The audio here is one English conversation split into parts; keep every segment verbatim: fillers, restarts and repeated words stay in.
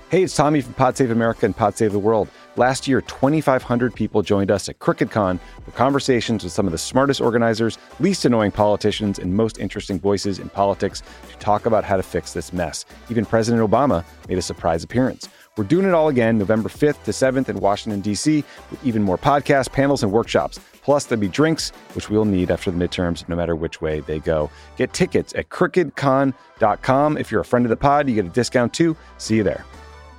Hey, it's Tommy from Pod Save America and Pod Save the World. Last year, twenty-five hundred people joined us at CrookedCon for conversations with some of the smartest organizers, least annoying politicians, and most interesting voices in politics to talk about how to fix this mess. Even President Obama made a surprise appearance. We're doing it all again November fifth to seventh in Washington, D C, with even more podcasts, panels, and workshops. Plus, there'll be drinks, which we'll need after the midterms, no matter which way they go. Get tickets at crooked con dot com. If you're a friend of the pod, you get a discount too. See you there.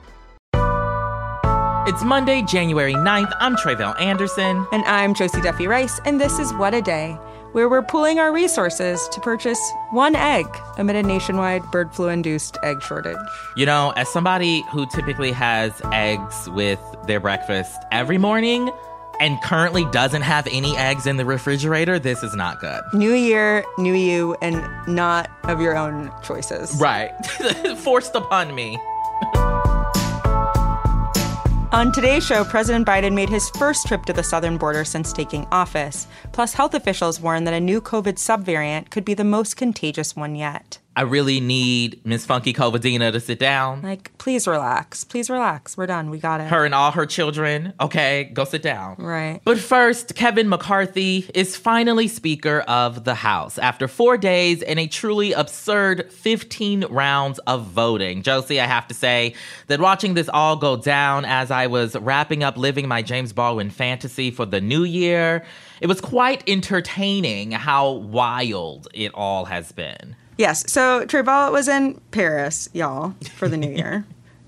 It's Monday, January ninth. I'm Tre'vell Anderson. And I'm Josie Duffy Rice, and this is What a Day, where we're pooling our resources to purchase one egg amid a nationwide bird flu-induced egg shortage. You know, as somebody who typically has eggs with their breakfast every morning and currently doesn't have any eggs in the refrigerator, this is not good. New year, new you, and not of your own choices. Right. Forced upon me. On today's show, President Biden made his first trip to the southern border since taking office. Plus, health officials warn that a new COVID subvariant could be the most contagious one yet. I really need Miss Funky Covidina to sit down. Like, please relax. Please relax. We're done. We got it. Her and all her children. Okay, go sit down. Right. But first, Kevin McCarthy is finally Speaker of the House after four days and a truly absurd fifteen rounds of voting. Josie, I have to say that watching this all go down as I was wrapping up living my James Baldwin fantasy for the new year, it was quite entertaining how wild it all has been. Yes. So Tre'vell was in Paris, y'all, for the new year.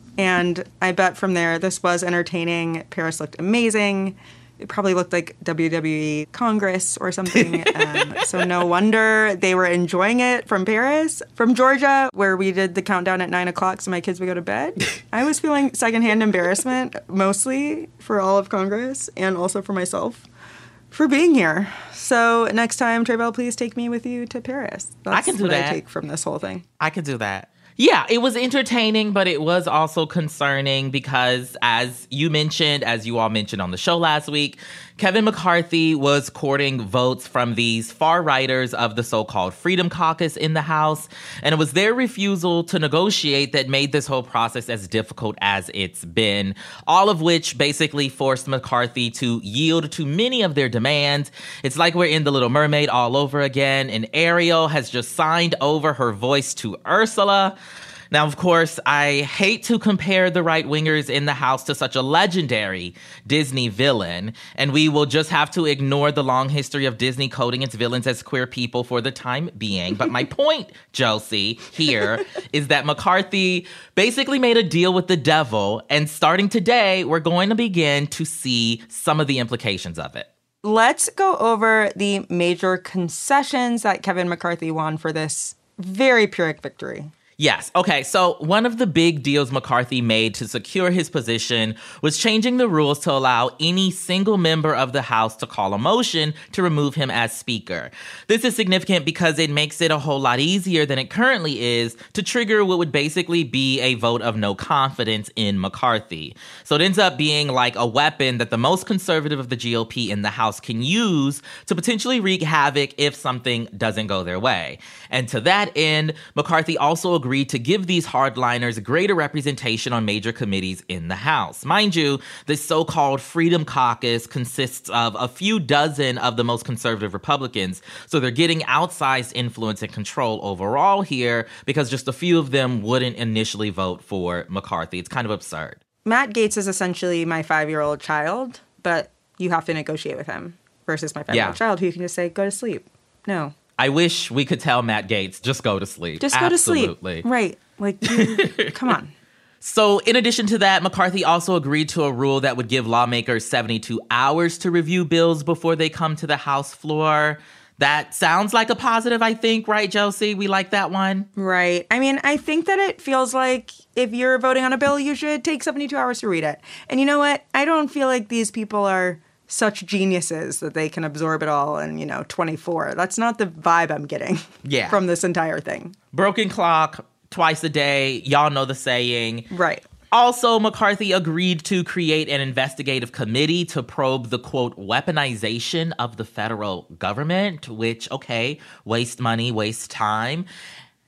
And I bet from there, this was entertaining. Paris looked amazing. It probably looked like W W E Congress or something. um, so no wonder they were enjoying it from Paris. From Georgia, where we did the countdown at nine o'clock so my kids would go to bed, I was feeling secondhand embarrassment, mostly for all of Congress and also for myself for being here. So next time, Tre'vell, please take me with you to Paris. That's I can do what that. I take from this whole thing. I could do that. Yeah, it was entertaining, but it was also concerning because, as you mentioned, as you all mentioned on the show last week, Kevin McCarthy was courting votes from these far-righters of the so-called Freedom Caucus in the House, and it was their refusal to negotiate that made this whole process as difficult as it's been, all of which basically forced McCarthy to yield to many of their demands. It's like we're in The Little Mermaid all over again, and Ariel has just signed over her voice to Ursula. Now, of course, I hate to compare the right-wingers in the House to such a legendary Disney villain, and we will just have to ignore the long history of Disney coding its villains as queer people for the time being. But my point, Josie, here is that McCarthy basically made a deal with the devil, and starting today, we're going to begin to see some of the implications of it. Let's go over the major concessions that Kevin McCarthy won for this very Pyrrhic victory. Yes. Okay. So one of the big deals McCarthy made to secure his position was changing the rules to allow any single member of the House to call a motion to remove him as Speaker. This is significant because it makes it a whole lot easier than it currently is to trigger what would basically be a vote of no confidence in McCarthy. So it ends up being like a weapon that the most conservative of the G O P in the House can use to potentially wreak havoc if something doesn't go their way. And to that end, McCarthy also agreed agreed to give these hardliners greater representation on major committees in the House. Mind you, this so-called Freedom Caucus consists of a few dozen of the most conservative Republicans, so they're getting outsized influence and control overall here because just a few of them wouldn't initially vote for McCarthy. It's kind of absurd. Matt Gaetz is essentially my five-year-old child, but you have to negotiate with him versus my five-year-old Yeah. child who you can just say, go to sleep. No. I wish we could tell Matt Gaetz, just go to sleep. Just go Absolutely. to sleep. Right. Like, you, come on. So in addition to that, McCarthy also agreed to a rule that would give lawmakers seventy-two hours to review bills before they come to the House floor. That sounds like a positive, I think, right, Josie? We like that one? Right. I mean, I think that it feels like if you're voting on a bill, you should take seventy-two hours to read it. And you know what? I don't feel like these people are such geniuses that they can absorb it all in, you know, twenty-four. That's not the vibe I'm getting yeah. from this entire thing. Broken clock, twice a day. Y'all know the saying. Right. Also, McCarthy agreed to create an investigative committee to probe the, quote, weaponization of the federal government, which, okay, waste money, waste time.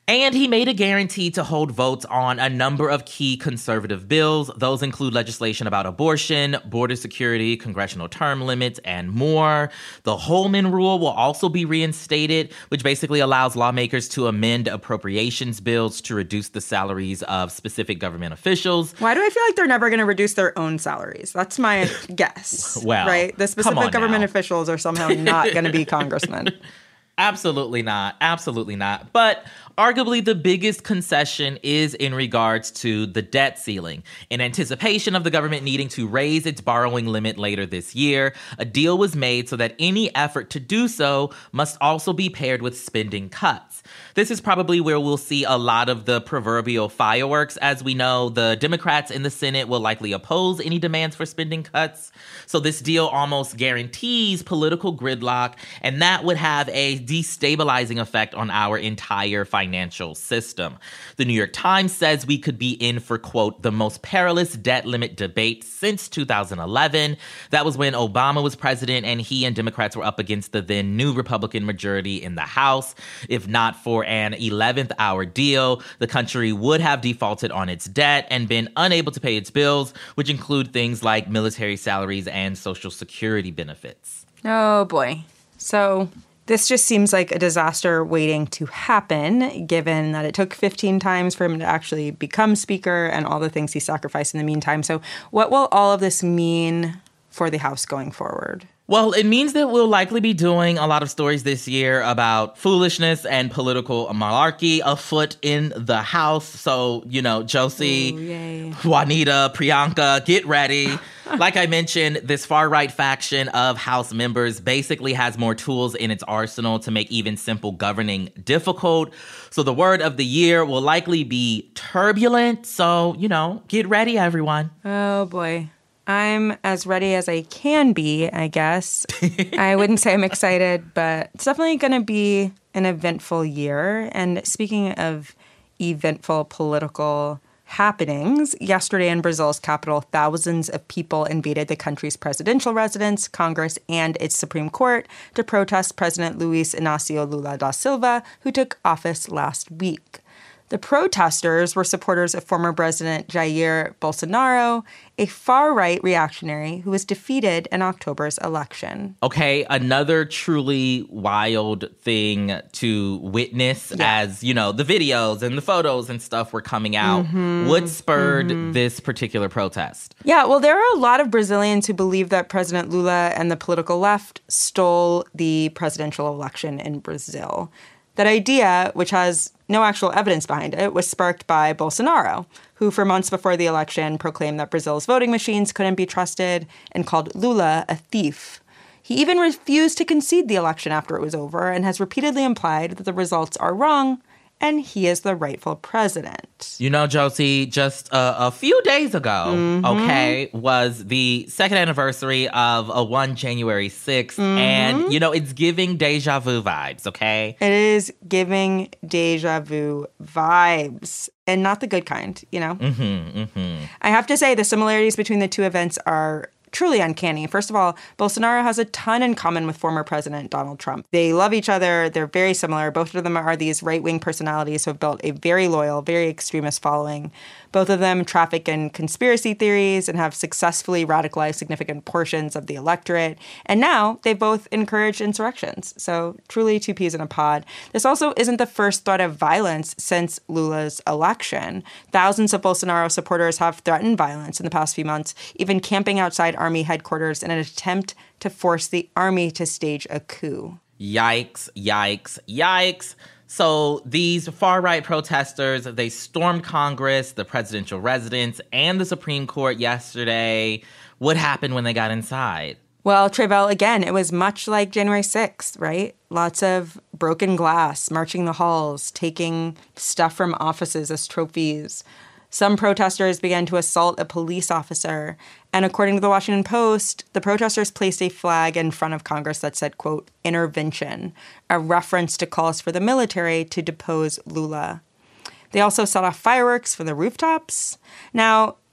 And he made a guarantee to hold votes on a number of key conservative bills. Those include legislation about abortion, border security, congressional term limits, and more. The Holman Rule will also be reinstated, which basically allows lawmakers to amend appropriations bills to reduce the salaries of specific government officials. Why do I feel like they're never going to reduce their own salaries? That's my guess. Well, right? The specific government now. officials are somehow not going to be congressmen. Absolutely not. Absolutely not. But arguably the biggest concession is in regards to the debt ceiling. In anticipation of the government needing to raise its borrowing limit later this year, a deal was made so that any effort to do so must also be paired with spending cuts. This is probably where we'll see a lot of the proverbial fireworks. As we know, the Democrats in the Senate will likely oppose any demands for spending cuts. So this deal almost guarantees political gridlock, and that would have a destabilizing effect on our entire financial system. The New York Times says we could be in for, quote, the most perilous debt limit debate since two thousand eleven. That was when Obama was president and he and Democrats were up against the then new Republican majority in the House. If not for an eleventh hour deal, the country would have defaulted on its debt and been unable to pay its bills, which include things like military salaries and Social Security benefits. Oh, boy. So this just seems like a disaster waiting to happen, given that it took fifteen times for him to actually become speaker and all the things he sacrificed in the meantime. So what will all of this mean for the House going forward? Well, it means that we'll likely be doing a lot of stories this year about foolishness and political malarkey afoot in the House. So, you know, Josie, Ooh, Juanita, Priyanka, get ready. Like I mentioned, this far-right faction of House members basically has more tools in its arsenal to make even simple governing difficult. So the word of the year will likely be turbulent. So, you know, get ready, everyone. Oh, boy. I'm as ready as I can be, I guess. I wouldn't say I'm excited, but it's definitely going to be an eventful year. And speaking of eventful political happenings, yesterday in Brazil's capital, thousands of people invaded the country's presidential residence, Congress, and its Supreme Court to protest President Luiz Inácio Lula da Silva, who took office last week. The protesters were supporters of former President Jair Bolsonaro, a far-right reactionary who was defeated in October's election. Okay, another truly wild thing to witness yeah. as, you know, the videos and the photos and stuff were coming out. Mm-hmm. What spurred mm-hmm. this particular protest? Yeah, well, there are a lot of Brazilians who believe that President Lula and the political left stole the presidential election in Brazil. That idea, which has no actual evidence behind it, was sparked by Bolsonaro, who for months before the election proclaimed that Brazil's voting machines couldn't be trusted and called Lula a thief. He even refused to concede the election after it was over and has repeatedly implied that the results are wrong and he is the rightful president. You know, Josie, just uh, a few days ago, mm-hmm. okay, was the second anniversary of a one January sixth. Mm-hmm. And, you know, it's giving deja vu vibes, okay? It is giving deja vu vibes. And not the good kind, you know? Mm-hmm, mm-hmm. I have to say the similarities between the two events are truly uncanny. First of all, Bolsonaro has a ton in common with former President Donald Trump. They love each other. They're very similar. Both of them are these right-wing personalities who have built a very loyal, very extremist following. Both of them traffic in conspiracy theories and have successfully radicalized significant portions of the electorate. And now they've both encouraged insurrections. So truly two peas in a pod. This also isn't the first threat of violence since Lula's election. Thousands of Bolsonaro supporters have threatened violence in the past few months, even camping outside army headquarters in an attempt to force the army to stage a coup. Yikes, yikes, yikes. So these far-right protesters, they stormed Congress, the presidential residence, and the Supreme Court yesterday. What happened when they got inside? Well, Tre'vell, again, it was much like January sixth, right? Lots of broken glass, marching the halls, taking stuff from offices as trophies. Some protesters began to assault a police officer. And according to the Washington Post, the protesters placed a flag in front of Congress that said, quote, intervention, a reference to calls for the military to depose Lula. They also set off fireworks from the rooftops. Now,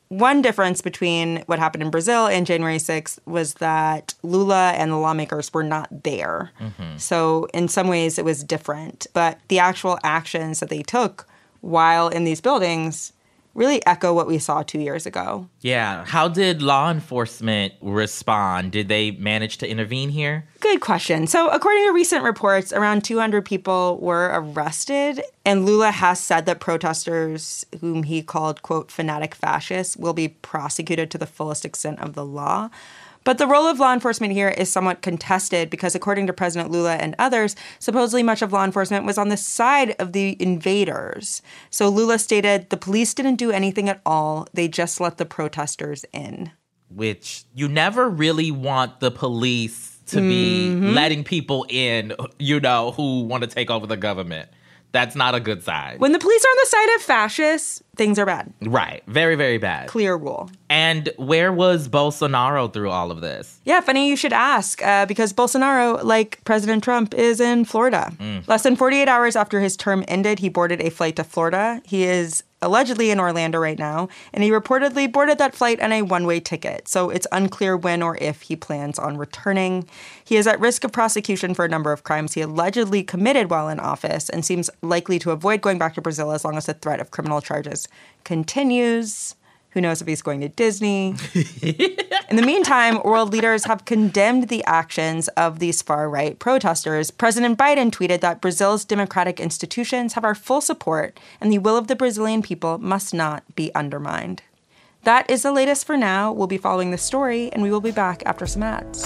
One difference between what happened in Brazil and January sixth was that Lula and the lawmakers were not there. Mm-hmm. So in some ways it was different. But the actual actions that they took while in these buildings really echo what we saw two years ago. Yeah. How did law enforcement respond? Did they manage to intervene here? Good question. So according to recent reports, around two hundred people were arrested. And Lula has said that protesters, whom he called, quote, fanatic fascists, will be prosecuted to the fullest extent of the law. But the role of law enforcement here is somewhat contested because, according to President Lula and others, supposedly much of law enforcement was on the side of the invaders. So Lula stated the police didn't do anything at all. They just let the protesters in. Which you never really want the police to be mm-hmm. letting people in, you know, who want to take over the government. That's not a good sign. When the police are on the side of fascists, things are bad. Right. Very, very bad. Clear rule. And where was Bolsonaro through all of this? Yeah, funny you should ask, uh, because Bolsonaro, like President Trump, is in Florida. Mm. Less than forty-eight hours after his term ended, he boarded a flight to Florida. He is allegedly in Orlando right now, and he reportedly boarded that flight on a one-way ticket. So it's unclear when or if he plans on returning. He is at risk of prosecution for a number of crimes he allegedly committed while in office and seems likely to avoid going back to Brazil as long as the threat of criminal charges continues. Who knows if he's going to Disney? In the meantime, world leaders have condemned the actions of these far-right protesters. President Biden tweeted that Brazil's democratic institutions have our full support and the will of the Brazilian people must not be undermined. That is the latest for now. We'll be following the story, and we will be back after some ads.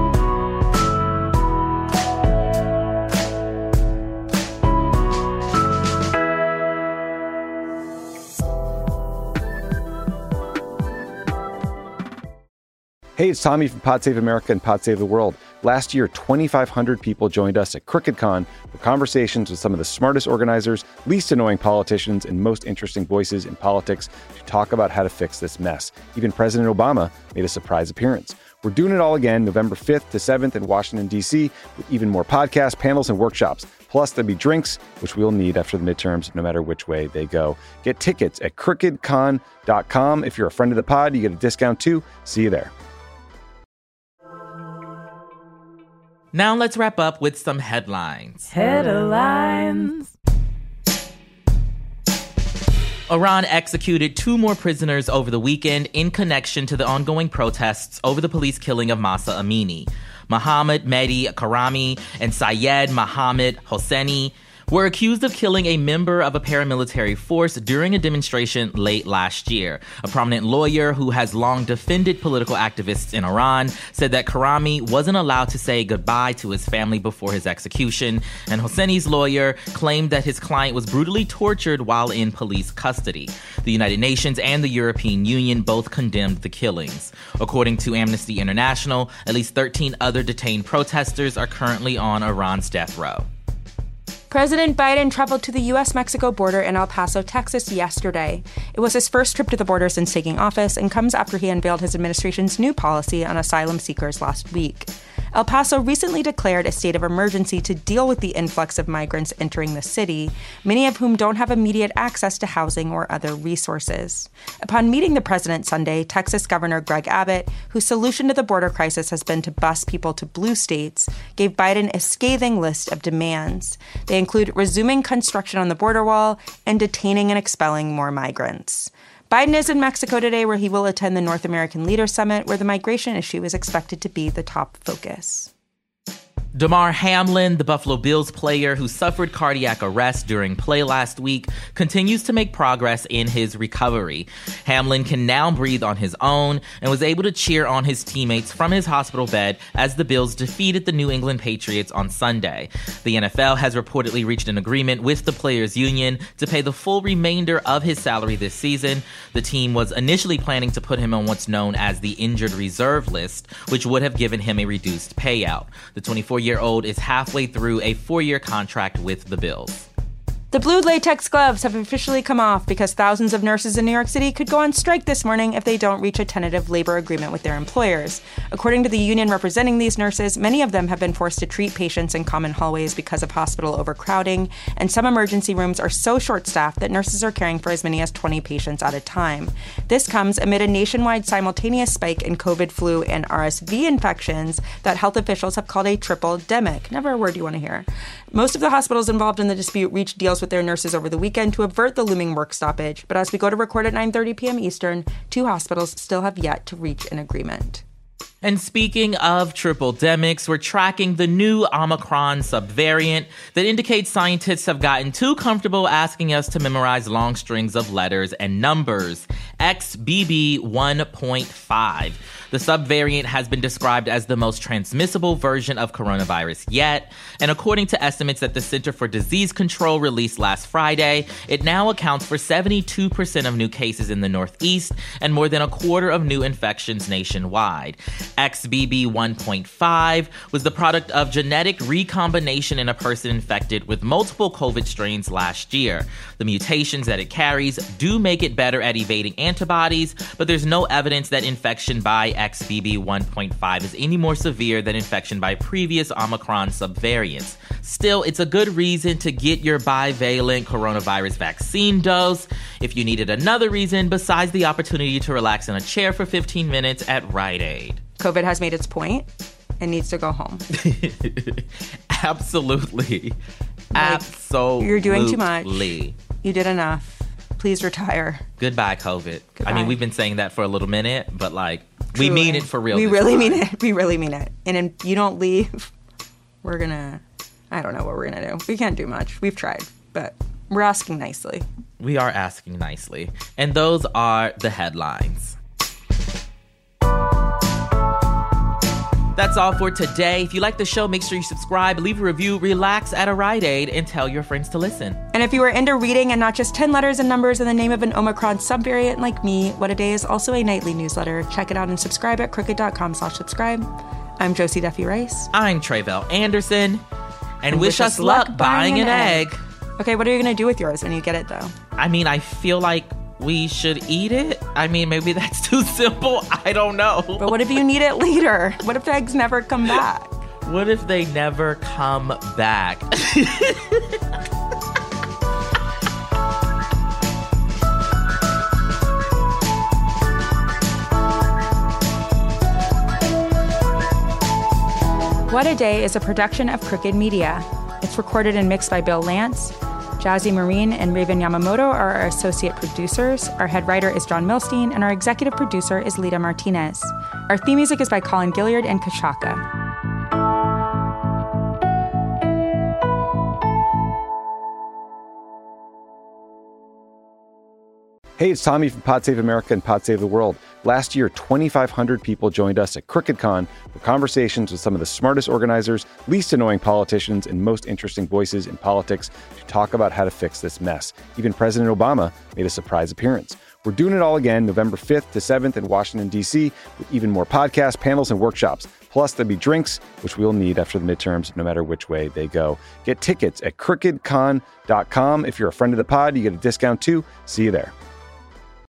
Hey, it's Tommy from Pod Save America and Pod Save the World. Last year, twenty-five hundred people joined us at CrookedCon for conversations with some of the smartest organizers, least annoying politicians, and most interesting voices in politics to talk about how to fix this mess. Even President Obama made a surprise appearance. We're doing it all again November fifth to seventh in Washington, D C, with even more podcasts, panels, and workshops. Plus, there'll be drinks, which we'll need after the midterms, no matter which way they go. Get tickets at crooked con dot com. If you're a friend of the pod, you get a discount too. See you there. Now let's wrap up with some headlines. Headlines. Iran executed two more prisoners over the weekend in connection to the ongoing protests over the police killing of Mahsa Amini. Mohammad Mehdi Karami and Syed Mohammad Hosseini were accused of killing a member of a paramilitary force during a demonstration late last year. A prominent lawyer who has long defended political activists in Iran said that Karami wasn't allowed to say goodbye to his family before his execution, and Hosseini's lawyer claimed that his client was brutally tortured while in police custody. The United Nations and the European Union both condemned the killings. According to Amnesty International, at least thirteen other detained protesters are currently on Iran's death row. President Biden traveled to the U S Mexico border in El Paso, Texas yesterday. It was his first trip to the border since taking office and comes after he unveiled his administration's new policy on asylum seekers last week. El Paso recently declared a state of emergency to deal with the influx of migrants entering the city, many of whom don't have immediate access to housing or other resources. Upon meeting the president Sunday, Texas Governor Greg Abbott, whose solution to the border crisis has been to bus people to blue states, gave Biden a scathing list of demands. They include resuming construction on the border wall and detaining and expelling more migrants. Biden is in Mexico today, where he will attend the North American Leaders Summit, where the migration issue is expected to be the top focus. Damar Hamlin, the Buffalo Bills player who suffered cardiac arrest during play last week, continues to make progress in his recovery. Hamlin can now breathe on his own and was able to cheer on his teammates from his hospital bed as the Bills defeated the New England Patriots on Sunday. The N F L has reportedly reached an agreement with the players' union to pay the full remainder of his salary this season. The team was initially planning to put him on what's known as the injured reserve list, which would have given him a reduced payout. The twenty-four-year-old is halfway through a four-year contract with the Bills. The blue latex gloves have officially come off because thousands of nurses in New York City could go on strike this morning if they don't reach a tentative labor agreement with their employers. According to the union representing these nurses, many of them have been forced to treat patients in common hallways because of hospital overcrowding, and some emergency rooms are so short-staffed that nurses are caring for as many as twenty patients at a time. This comes amid a nationwide simultaneous spike in COVID, flu, and R S V infections that health officials have called a triple-demic. Never a word you want to hear. Most of the hospitals involved in the dispute reached deals with their nurses over the weekend to avert the looming work stoppage, but as we go to record at nine thirty p.m. Eastern, two hospitals still have yet to reach an agreement. And speaking of triple demics, we're tracking the new Omicron subvariant that indicates scientists have gotten too comfortable asking us to memorize long strings of letters and numbers. X B B one point five. The subvariant has been described as the most transmissible version of coronavirus yet, and according to estimates that the Center for Disease Control released last Friday, it now accounts for seventy-two percent of new cases in the Northeast and more than a quarter of new infections nationwide. X B B one point five was the product of genetic recombination in a person infected with multiple COVID strains last year. The mutations that it carries do make it better at evading antibodies, but there's no evidence that infection by X B B one point five is any more severe than infection by previous Omicron subvariants. Still, it's a good reason to get your bivalent coronavirus vaccine dose if you needed another reason besides the opportunity to relax in a chair for fifteen minutes at Rite Aid. COVID has made its point and needs to go home. Absolutely. Like, Absolutely. You're doing too much. You did enough. Please retire. Goodbye, COVID. Goodbye. I mean, we've been saying that for a little minute, but like, Truly. we mean it for real. We this really time. mean it. We really mean it. And if you don't leave, we're gonna, I don't know what we're gonna do. We can't do much. We've tried, but we're asking nicely. We are asking nicely. And those are the headlines. That's all for today. If you like the show, make sure you subscribe, leave a review, relax at a Rite Aid, and tell your friends to listen. And if you are into reading and not just ten letters and numbers in the name of an Omicron subvariant like me, What a Day is also a nightly newsletter. Check it out and subscribe at crooked.com slash subscribe. I'm Josie Duffy Rice. I'm Tre'vell Anderson. And, And wish, wish us luck buying an egg. egg. Okay, what are you going to do with yours when you get it, though? I mean, I feel like we should eat it. I mean, maybe that's too simple. I don't know. But what if you need it later? What if the eggs never come back? What if they never come back? What a Day is a production of Crooked Media. It's recorded and mixed by Bill Lance. Jazzy Marine and Raven Yamamoto are our associate producers. Our head writer is John Milstein, and our executive producer is Lita Martinez. Our theme music is by Colin Gilliard and Kashaka. Hey, it's Tommy from Pod Save America and Pod Save the World. Last year, twenty-five hundred people joined us at CrookedCon for conversations with some of the smartest organizers, least annoying politicians, and most interesting voices in politics to talk about how to fix this mess. Even President Obama made a surprise appearance. We're doing it all again November fifth to seventh in Washington, D C, with even more podcasts, panels, and workshops. Plus, there'll be drinks, which we'll need after the midterms, no matter which way they go. Get tickets at crooked con dot com. If you're a friend of the pod, you get a discount too. See you there.